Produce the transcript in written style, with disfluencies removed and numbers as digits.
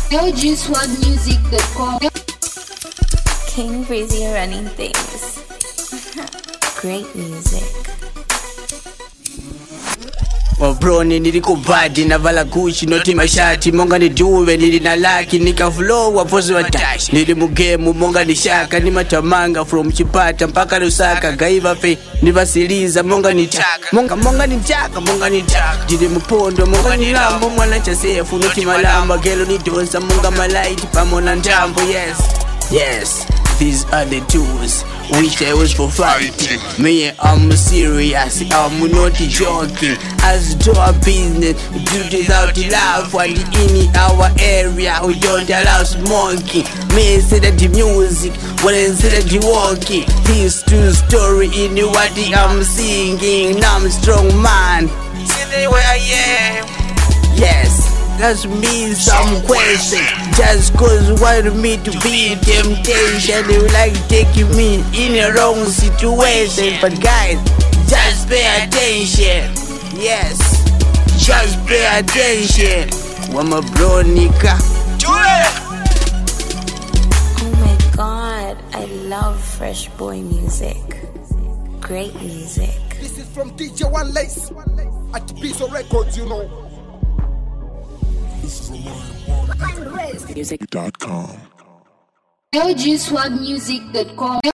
LGSwagmusic.com. King Breezy running things. Great music. Wabroni nilikubadi na vala Gucci noti mashati monga ni duwe nili na laki nika flow wapozi wa dash nili mugemu monga ni shaka ni matamanga from Chipata mpaka Lusaka gaiva fe nivasiliza monga ni taka monga ni taka jili mupondo monga ni lambo mwana chasefu noti malamba gelo ni donza monga malaiti pamona ndambo yes these are the tools which I was for fighting. Me, I'm serious, I'm not joking. As to our business, we do without love. And in our area, we don't allow smoking. Me say that the music, when I say that the walking. This true story in what I'm singing. Now I'm a strong man. See where I am. Yes. That's me some question. Just cause want me to be temptation. They would like taking me in a wrong situation. But guys, just pay attention. Yes, just pay attention. Wama bro nika. Oh my god, I love Fresh Boy music. Great music. This is from DJ One Lace at Pizzo Records, you know. LGSwagmusic.com.